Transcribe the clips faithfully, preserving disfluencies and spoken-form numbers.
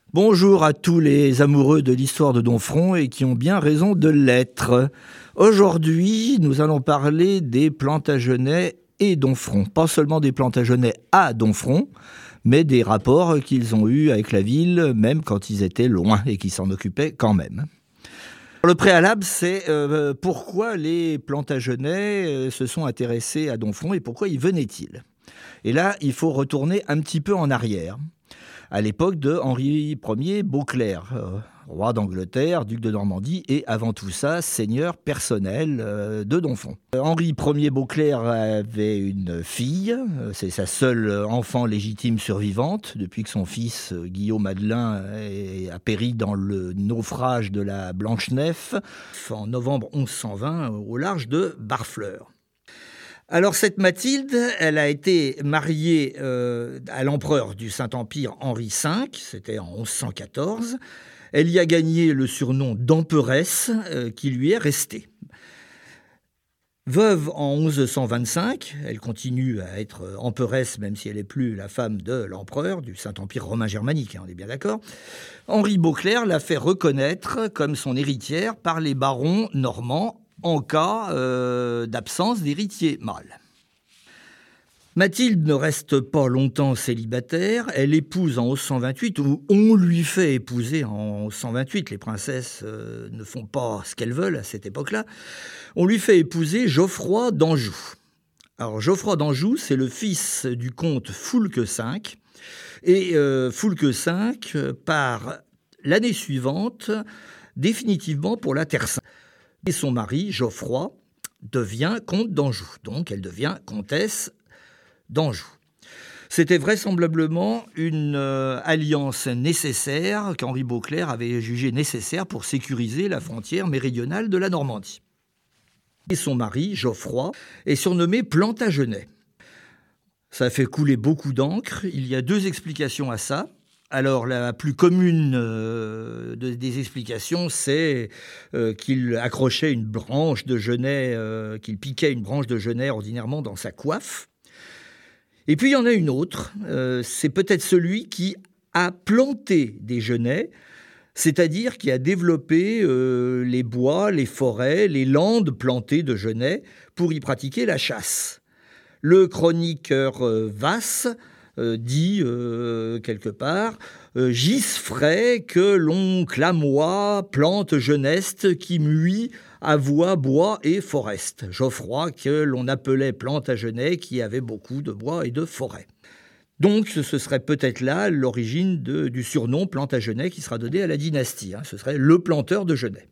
Bonjour à tous les amoureux de l'histoire de Domfront et qui ont bien raison de l'être. Aujourd'hui, nous allons parler des Plantagenets et Domfront. Pas seulement des Plantagenets à Domfront, mais des rapports qu'ils ont eus avec la ville, même quand ils étaient loin et qu'ils s'en occupaient quand même. Le préalable, c'est euh, pourquoi les Plantagenets euh, se sont intéressés à Domfront et pourquoi y venaient-ils. Et là, il faut retourner un petit peu en arrière, à l'époque de Henri Ier Beauclerc, euh, roi d'Angleterre, duc de Normandie et avant tout ça, seigneur personnel euh, de Domfront. Euh, Henri Ier Beauclerc avait une fille, euh, c'est sa seule enfant légitime survivante, depuis que son fils euh, Guillaume Adelin a péri dans le naufrage de la Blanche-Nef en novembre onze cent vingt au large de Barfleur. Alors cette Mathilde, elle a été mariée euh, à l'empereur du Saint-Empire Henri cinq, c'était en onze cent quatorze. Elle y a gagné le surnom d'emperesse euh, qui lui est resté. Veuve en onze cent vingt-cinq, elle continue à être emperesse même si elle n'est plus la femme de l'empereur du Saint-Empire romain germanique, hein, on est bien d'accord. Henri Beauclerc l'a fait reconnaître comme son héritière par les barons normands en cas euh, d'absence d'héritier mâle. Mathilde ne reste pas longtemps célibataire, elle épouse en onze cent vingt-huit, ou on lui fait épouser en onze cent vingt-huit, les princesses euh, ne font pas ce qu'elles veulent à cette époque-là, on lui fait épouser Geoffroy d'Anjou. Alors Geoffroy d'Anjou, c'est le fils du comte Foulques cinq, et euh, Foulques cinq part l'année suivante définitivement pour la Terre Sainte. Et son mari, Geoffroy, devient comte d'Anjou. Donc, elle devient comtesse d'Anjou. C'était vraisemblablement une euh, alliance nécessaire qu'Henri Beauclerc avait jugée nécessaire pour sécuriser la frontière méridionale de la Normandie. Et son mari, Geoffroy, est surnommé Plantagenet. Ça fait couler beaucoup d'encre. Il y a deux explications à ça. Alors, la plus commune euh, de, des explications, c'est euh, qu'il accrochait une branche de genêt, euh, qu'il piquait une branche de genêt ordinairement dans sa coiffe. Et puis, il y en a une autre, euh, c'est peut-être celui qui a planté des genêts, c'est-à-dire qui a développé euh, les bois, les forêts, les landes plantées de genêts pour y pratiquer la chasse. Le chroniqueur euh, Vasse Euh, dit euh, quelque part euh, « Gisfray que l'on clamoie, plante geneste qui muit, avoie, bois et forest. » Geoffroy que l'on appelait Plantagenet qui avait beaucoup de bois et de forêt. Donc ce serait peut-être là l'origine de, du surnom Plantagenet qui sera donné à la dynastie. Hein. Ce serait le planteur de genêt.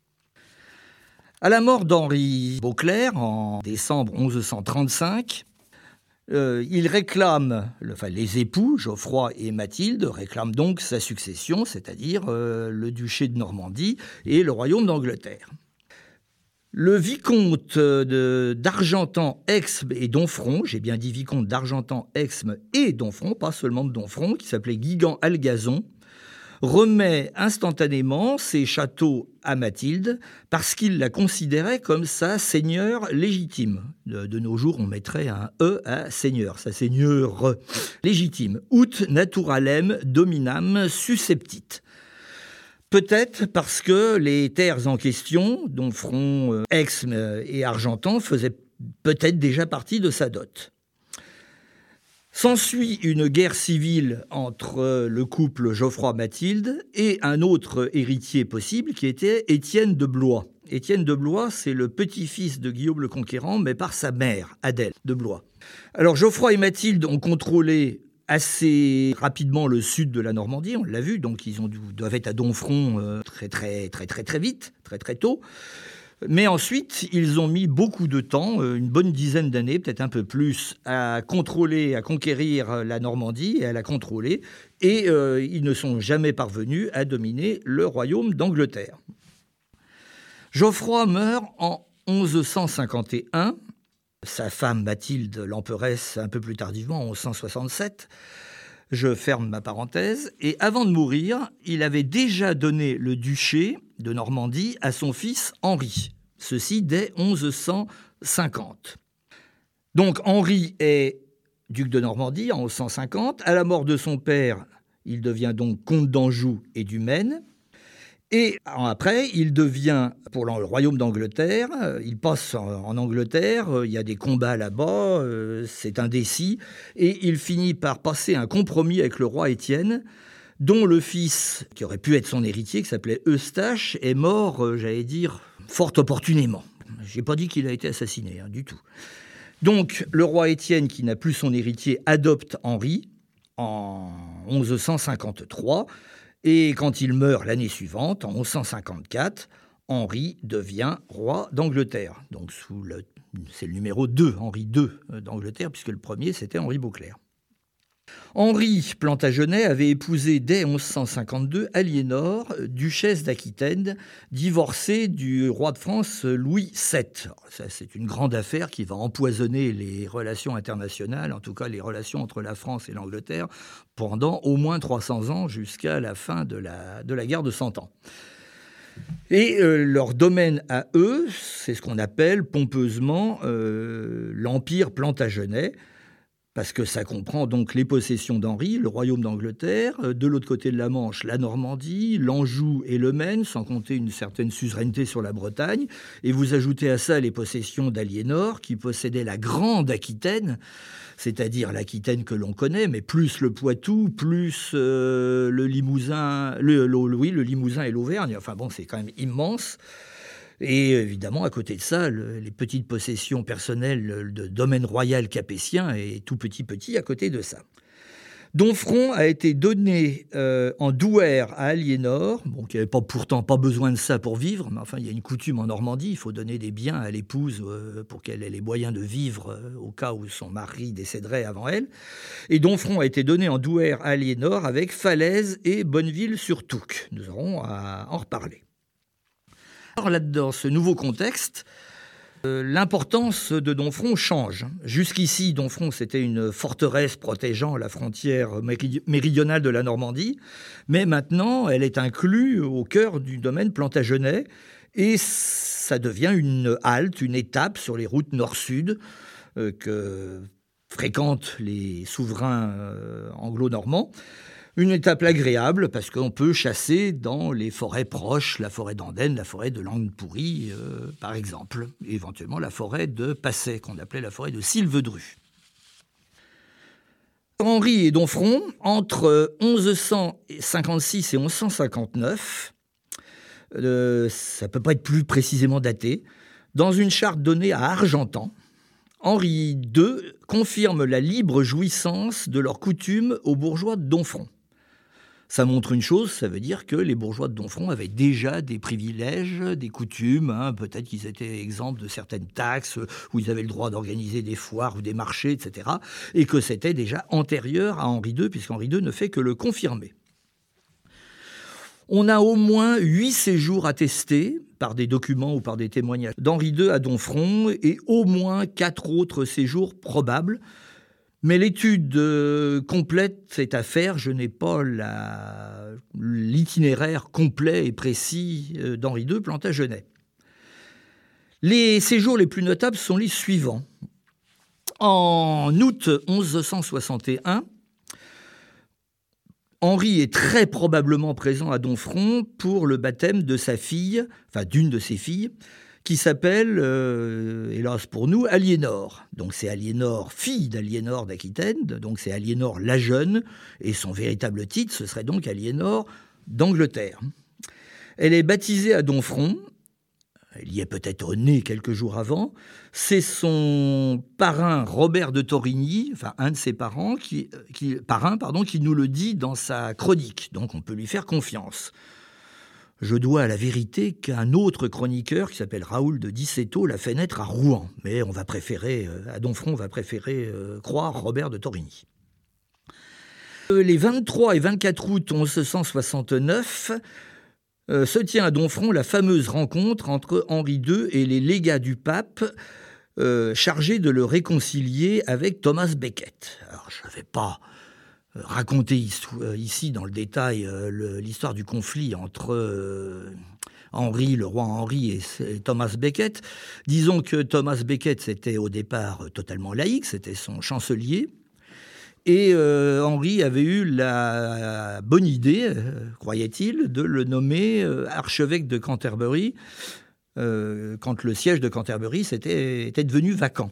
À la mort d'Henri Beauclerc en décembre onze cent trente-cinq, Euh, il réclame, enfin les époux, Geoffroy et Mathilde, réclament donc sa succession, c'est-à-dire euh, le duché de Normandie et le royaume d'Angleterre. Le vicomte de, d'Argentan, Exmes et Domfront, j'ai bien dit vicomte d'Argentan, Exmes et Domfront, pas seulement de Domfront, qui s'appelait Guigan Algazon, remet instantanément ses châteaux à Mathilde parce qu'il la considérait comme sa seigneur légitime. De, de nos jours, on mettrait un E à seigneur, sa seigneur légitime. Ut naturalem dominam susceptit. Peut-être parce que les terres en question, Domfront, Exmes et Argentan, faisaient peut-être déjà partie de sa dot. S'ensuit une guerre civile entre le couple Geoffroy-Mathilde et un autre héritier possible qui était Étienne de Blois. Étienne de Blois, c'est le petit-fils de Guillaume le Conquérant, mais par sa mère, Adèle de Blois. Alors Geoffroy et Mathilde ont contrôlé assez rapidement le sud de la Normandie, on l'a vu, donc ils ont dû, doivent être à Domfront euh, très, très, très, très, très vite, très, très tôt. Mais ensuite, ils ont mis beaucoup de temps, une bonne dizaine d'années, peut-être un peu plus, à contrôler, à conquérir la Normandie et à la contrôler. Et euh, ils ne sont jamais parvenus à dominer le royaume d'Angleterre. Geoffroy meurt en onze cent cinquante et un. Sa femme Mathilde, l'emperesse, un peu plus tardivement, en onze cent soixante-sept. Je ferme ma parenthèse. Et avant de mourir, il avait déjà donné le duché de Normandie à son fils Henri. Ceci dès onze cent cinquante. Donc Henri est duc de Normandie en onze cent cinquante. À la mort de son père, Il devient donc comte d'Anjou et du Maine. Et après, il devient, pour le royaume d'Angleterre, il passe en Angleterre, il y a des combats là-bas, c'est indécis, et il finit par passer un compromis avec le roi Étienne, dont le fils, qui aurait pu être son héritier, qui s'appelait Eustache, est mort, j'allais dire, fort opportunément. Je n'ai pas dit qu'il a été assassiné, hein, du tout. Donc, le roi Étienne, qui n'a plus son héritier, adopte Henri en onze cent cinquante-trois, et quand il meurt l'année suivante, en onze cent cinquante-quatre, Henri devient roi d'Angleterre. Donc sous le, c'est le numéro deux, Henri deux d'Angleterre, puisque le premier, c'était Henri Beauclerc. Henri Plantagenet avait épousé dès onze cent cinquante-deux Aliénor, duchesse d'Aquitaine, divorcée du roi de France Louis sept. Alors, ça, c'est une grande affaire qui va empoisonner les relations internationales, en tout cas les relations entre la France et l'Angleterre, pendant au moins trois cents ans jusqu'à la fin de la, de la guerre de Cent Ans. Et euh, leur domaine à eux, c'est ce qu'on appelle pompeusement euh, l'Empire Plantagenet, parce que ça comprend donc les possessions d'Henri, le royaume d'Angleterre, de l'autre côté de la Manche, la Normandie, l'Anjou et le Maine, sans compter une certaine suzeraineté sur la Bretagne. Et vous ajoutez à ça les possessions d'Aliénor, qui possédait la Grande Aquitaine, c'est-à-dire l'Aquitaine que l'on connaît, mais plus le Poitou, plus euh, le Limousin, le, le, oui, le Limousin et l'Auvergne. Enfin bon, c'est quand même immense. Et évidemment, à côté de ça, le, les petites possessions personnelles de domaine royal capétien et tout petit petit à côté de ça. Domfront a été donné euh, en douaire à Aliénor, bon, qui n'avait pas, pourtant pas besoin de ça pour vivre, mais enfin, il y a une coutume en Normandie, il faut donner des biens à l'épouse euh, pour qu'elle ait les moyens de vivre euh, au cas où son mari décéderait avant elle. Et Domfront a été donné en douaire à Aliénor avec Falaise et Bonneville-sur-Touques. Nous aurons à en reparler. Alors là, dans ce nouveau contexte, euh, l'importance de Domfront change. Jusqu'ici, Domfront, c'était une forteresse protégeant la frontière méridionale de la Normandie, mais maintenant, elle est inclue au cœur du domaine plantagenet, et ça devient une halte, une étape sur les routes nord-sud euh, que fréquentent les souverains euh, anglo-normands. Une étape agréable parce qu'on peut chasser dans les forêts proches, la forêt d'Andenne, la forêt de Langue-Pourrie, euh, par exemple, et éventuellement la forêt de Passay, qu'on appelait la forêt de Sylvedru. Henri et Domfront, entre onze cent cinquante-six et onze cent cinquante-neuf, euh, ça ne peut pas être plus précisément daté, dans une charte donnée à Argentan, Henri deux confirme la libre jouissance de leurs coutumes aux bourgeois de Domfront. Ça montre une chose, ça veut dire que les bourgeois de Domfront avaient déjà des privilèges, des coutumes, hein, peut-être qu'ils étaient exempts de certaines taxes, où ils avaient le droit d'organiser des foires ou des marchés, et cetera, et que c'était déjà antérieur à Henri deux, puisqu'Henri deux ne fait que le confirmer. On a au moins huit séjours attestés par des documents ou par des témoignages d'Henri deux à Domfront et au moins quatre autres séjours probables. Mais l'étude euh, complète est à faire. Je n'ai pas la, l'itinéraire complet et précis euh, d'Henri deux Plantagenet. Les séjours les plus notables sont les suivants. En août onze cent soixante et un, Henri est très probablement présent à Domfront pour le baptême de sa fille, enfin d'une de ses filles, qui s'appelle, euh, hélas pour nous, Aliénor. Donc c'est Aliénor, fille d'Aliénor d'Aquitaine, donc c'est Aliénor la jeune, et son véritable titre, ce serait donc Aliénor d'Angleterre. Elle est baptisée à Domfront, elle y est peut-être née quelques jours avant, c'est son parrain Robert de Torigny, enfin un de ses parents, qui, qui, parrain, pardon, qui nous le dit dans sa chronique, donc on peut lui faire confiance. Je dois à la vérité qu'un autre chroniqueur, qui s'appelle Raoul de Dicetto, l'a fait naître à Rouen. Mais on va préférer, à Domfront, on va préférer euh, croire Robert de Torigny. Euh, les vingt-trois et vingt-quatre août onze cent soixante-neuf, euh, se tient à Domfront la fameuse rencontre entre Henri deux et les légats du pape, euh, chargés de le réconcilier avec Thomas Becket. Alors, je ne vais pas raconter ici dans le détail l'histoire du conflit entre Henri, le roi Henri et Thomas Becket. Disons que Thomas Becket, c'était au départ totalement laïque, c'était son chancelier. Et euh, Henri avait eu la bonne idée, euh, croyait-il, de le nommer euh, archevêque de Canterbury euh, quand le siège de Canterbury s'était, était devenu vacant.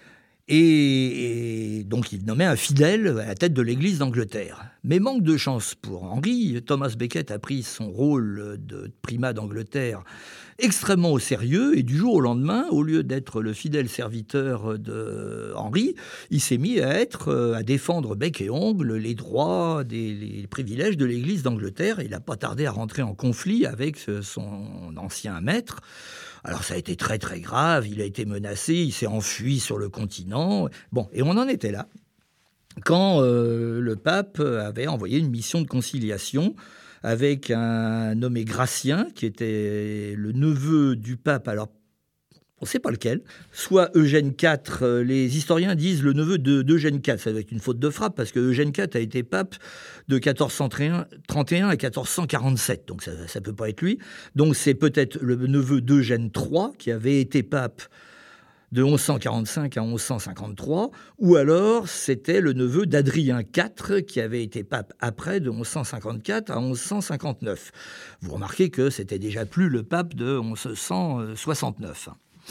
Et, et donc il nommait un fidèle à la tête de l'église d'Angleterre. Mais manque de chance pour Henri, Thomas Becket a pris son rôle de primat d'Angleterre extrêmement au sérieux, et du jour au lendemain, au lieu d'être le fidèle serviteur de Henri, il s'est mis à être, à défendre bec et ongle les droits, des, les privilèges de l'église d'Angleterre. Il n'a pas tardé à rentrer en conflit avec son ancien maître. Alors ça a été très très grave, il a été menacé, il s'est enfui sur le continent. Bon, et on en était là quand euh, le pape avait envoyé une mission de conciliation avec un nommé Gratien, qui était le neveu du pape, alors on ne sait pas lequel, soit Eugène quatre, les historiens disent le neveu de, d'Eugène quatre, ça doit être une faute de frappe, parce que Eugène quatre a été pape de quatorze cent trente et un à quatorze cent quarante-sept, donc ça ne peut pas être lui. Donc c'est peut-être le neveu d'Eugène trois, qui avait été pape de onze cent quarante-cinq à onze cent cinquante-trois, ou alors c'était le neveu d'Adrien quatre, qui avait été pape après, de onze cent cinquante-quatre à onze cent cinquante-neuf. Vous remarquez que c'était déjà plus le pape de onze cent soixante-neuf.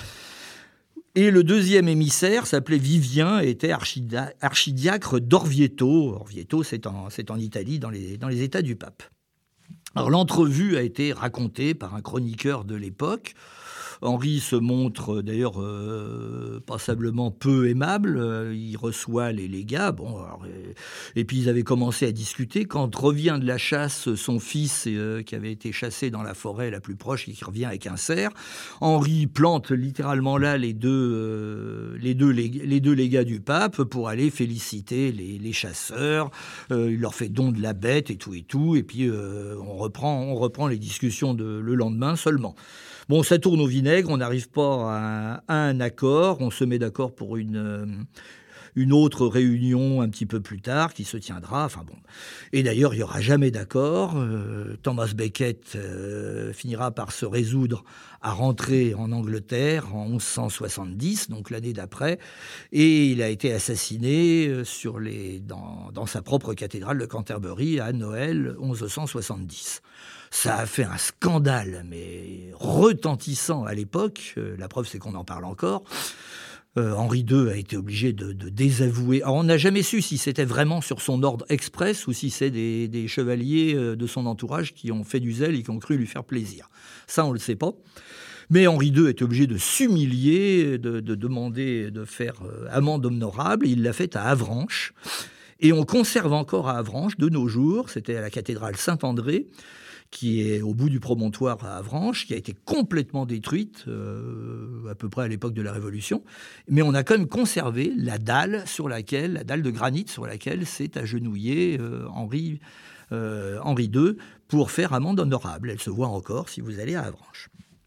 Et le deuxième émissaire s'appelait Vivien et était archida- archidiacre d'Orvieto. Orvieto, c'est en, c'est en Italie, dans les, dans les États du pape. Alors l'entrevue a été racontée par un chroniqueur de l'époque. Henri se montre d'ailleurs euh, passablement peu aimable. Euh, il reçoit les légats. Bon, alors, euh, et puis ils avaient commencé à discuter. Quand revient de la chasse son fils, euh, qui avait été chassé dans la forêt la plus proche et qui revient avec un cerf, Henri plante littéralement là les deux, euh, les deux, les, les deux légats du pape pour aller féliciter les, les chasseurs. Euh, il leur fait don de la bête et tout et tout. Et puis euh, on reprend, on reprend les discussions de, le lendemain seulement. Bon, ça tourne au vinaigre, on n'arrive pas à, à un accord, on se met d'accord pour une, une autre réunion un petit peu plus tard qui se tiendra. Enfin bon. Et d'ailleurs, il n'y aura jamais d'accord. Euh, Thomas Becket euh, finira par se résoudre à rentrer en Angleterre en onze cent soixante-dix, donc l'année d'après, et il a été assassiné sur les, dans, dans sa propre cathédrale de Canterbury à Noël onze cent soixante-dix. Ça a fait un scandale, mais retentissant à l'époque. Euh, la preuve, c'est qu'on en parle encore. Euh, Henri deux a été obligé de, de désavouer. Alors, on n'a jamais su si c'était vraiment sur son ordre express ou si c'est des, des chevaliers de son entourage qui ont fait du zèle et qui ont cru lui faire plaisir. Ça, on ne le sait pas. Mais Henri deux est obligé de s'humilier, de, de demander de faire euh, amende honorable. Il l'a fait à Avranches. Et on conserve encore à Avranches, de nos jours, c'était à la cathédrale Saint-André, qui est au bout du promontoire à Avranches, qui a été complètement détruite, euh, à peu près à l'époque de la Révolution. Mais on a quand même conservé la dalle sur laquelle, la dalle de granit sur laquelle s'est agenouillé euh, Henri, euh, Henri deux pour faire amende honorable. Elle se voit encore si vous allez à Avranches.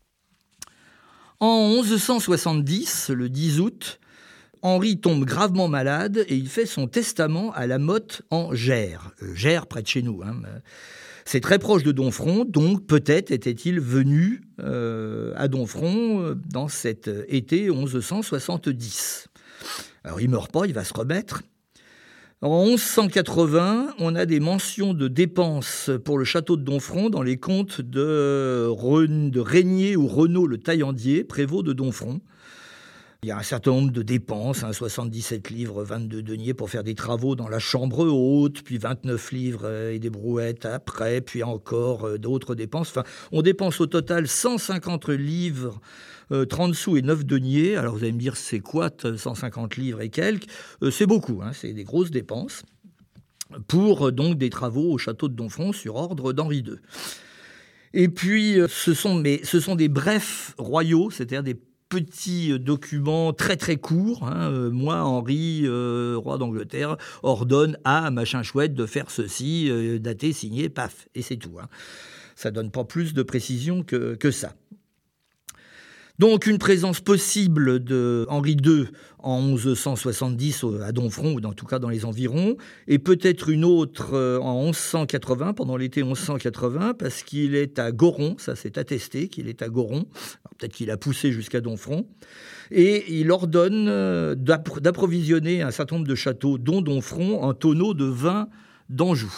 En onze cent soixante-dix, le dix août, Henri tombe gravement malade et il fait son testament à la Motte en Gers. Euh, Gers, près de chez nous, hein. C'est très proche de Domfront, donc peut-être était-il venu euh, à Domfront euh, dans cet été onze cent soixante-dix. Alors il ne meurt pas, il va se remettre. En onze cent quatre-vingts, on a des mentions de dépenses pour le château de Domfront dans les comptes de, Ren- de Régnier ou Renaud le Taillandier, prévôt de Domfront. Il y a un certain nombre de dépenses, hein, soixante-dix-sept livres, vingt-deux deniers pour faire des travaux dans la chambre haute, puis vingt-neuf livres euh, et des brouettes après, puis encore euh, d'autres dépenses. Enfin, on dépense au total cent cinquante livres, euh, trente sous et neuf deniers. Alors vous allez me dire, c'est quoi cent cinquante livres et quelques euh, C'est beaucoup, hein, c'est des grosses dépenses pour euh, donc des travaux au château de Domfront sur ordre d'Henri deux. Et puis, euh, ce sont, mais, ce sont des brefs royaux, c'est-à-dire des petits documents très très courts. Hein. Euh, moi, Henri, euh, roi d'Angleterre, ordonne à machin chouette de faire ceci, euh, daté, signé, paf, et c'est tout. Hein. Ça donne pas plus de précision que, que ça. Donc une présence possible de Henri deux en onze cent soixante-dix à Domfront, ou en tout cas dans les environs, et peut-être une autre en onze cent quatre-vingts, pendant l'été onze cent quatre-vingts, parce qu'il est à Goron, ça c'est attesté qu'il est à Goron, peut-être qu'il a poussé jusqu'à Domfront, et il ordonne d'approvisionner un certain nombre de châteaux, dont Domfront, en tonneaux de vin d'Anjou.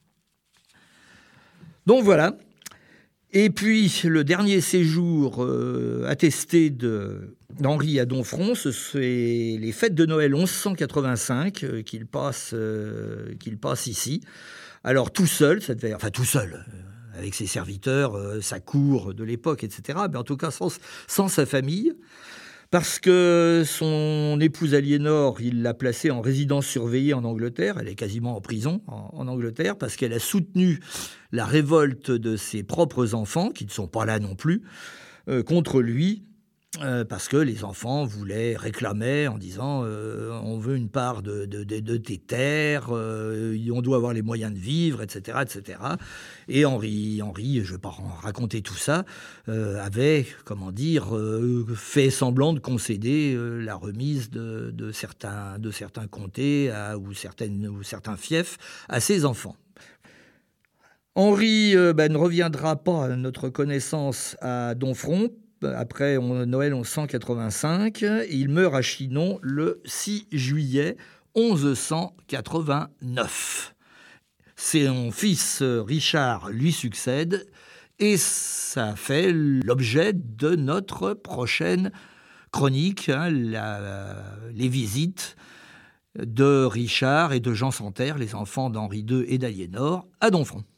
Donc voilà. Et puis, le dernier séjour euh, attesté de, d'Henri à Domfront, ce sont les fêtes de Noël onze cent quatre-vingt-cinq euh, qu'il passe, euh, qu'il passe ici. Alors, tout seul, ça devait, enfin tout seul, euh, avec ses serviteurs, euh, sa cour de l'époque, et cetera, mais en tout cas sans, sans sa famille. Parce que son épouse Aliénor, il l'a placée en résidence surveillée en Angleterre. Elle est quasiment en prison en, en Angleterre parce qu'elle a soutenu la révolte de ses propres enfants, qui ne sont pas là non plus, euh, contre lui. Euh, parce que les enfants voulaient, réclamaient en disant euh, on veut une part de, de, de, de tes terres, euh, on doit avoir les moyens de vivre, et cetera, et cetera. Et Henri, Henri, je ne vais pas raconter tout ça, euh, avait, comment dire, euh, fait semblant de concéder euh, la remise de, de, certains, de certains comtés à, ou, certaines, ou certains fiefs à ses enfants. Henri euh, ben, ne reviendra pas, à notre connaissance, à Domfront. Après Noël onze cent quatre-vingt-cinq, il meurt à Chinon le six juillet onze cent quatre-vingt-neuf. Son fils Richard lui succède et ça fait l'objet de notre prochaine chronique, hein, la, les visites de Richard et de Jean Santerre, les enfants d'Henri deux et d'Aliénor, à Domfront.